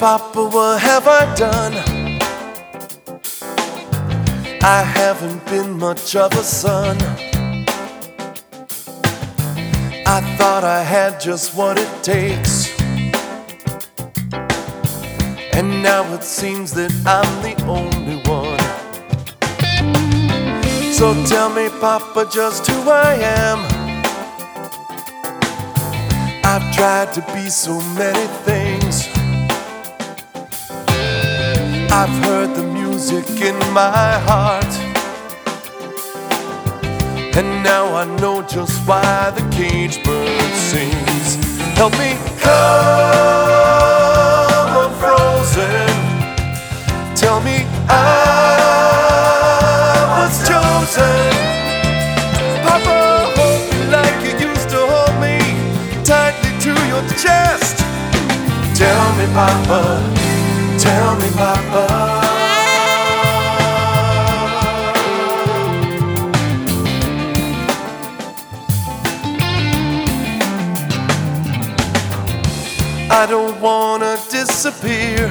Papa, what have I done? I haven't been much of a son. I thought I had just what it takes, and now it seems that I'm the only one. So tell me, Papa, just who I am. I've tried to be so many things. I've heard the music in my heart, and now I know just why the cage bird sings. Help me come unfrozen. Tell me I was chosen. Papa, hold me like you used to hold me, tightly to your chest. Tell me, Papa, tell me, Papa. I don't wanna disappear.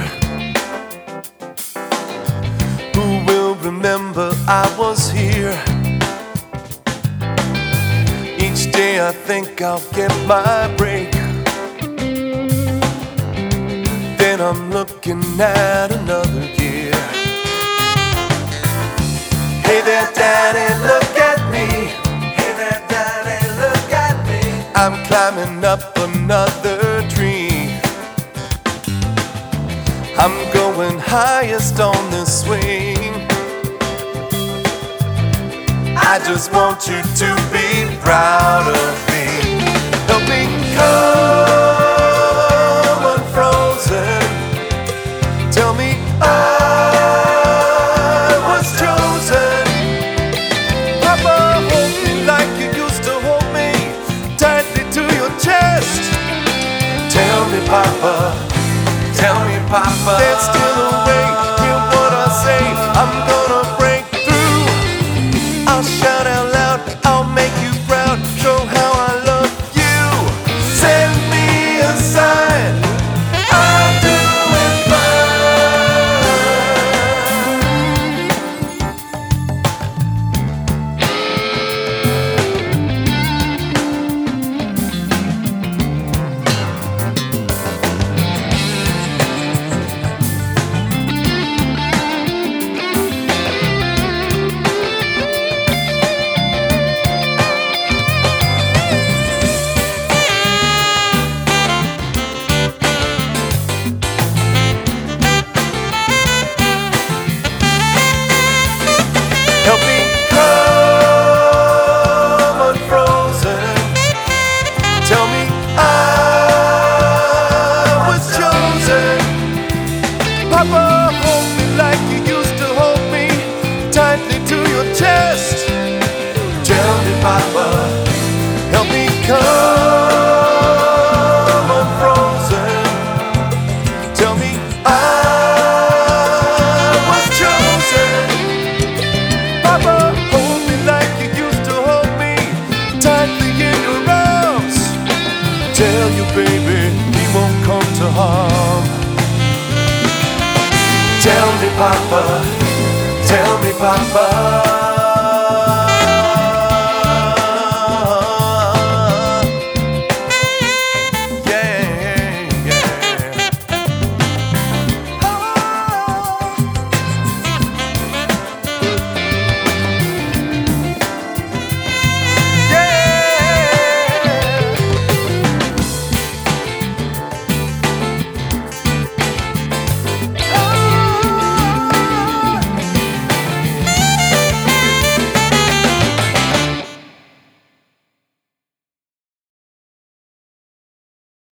Who will remember I was here? Each day I think I'll get my break, then I'm looking at another year. Hey there, Daddy, look at me. Hey there, Daddy, look at me. I'm climbing up another tree. I'm going highest on this swing. I just want you to be proud of me. Help me come unfrozen. Tell me I was chosen. Papa, hold me like you used to hold me, tightly to your chest. Tell me, Papa, tell me, Papa, there's still a way. Hear what I say, I'm gonna break through. I'll shout out loud, I'll make you proud, show how I love you. Send me a sign, I'm doing help me come unfrozen. Tell me I was chosen. Papa, hold me like you used to hold me, tightly to your chest. Tell me, Papa, help me come unfrozen. Tell me I was chosen. Papa, hold me like you used to hold me, tightly in your arms. Tell you, baby, he won't come to harm. Tell me, Papa, tell me, Papa.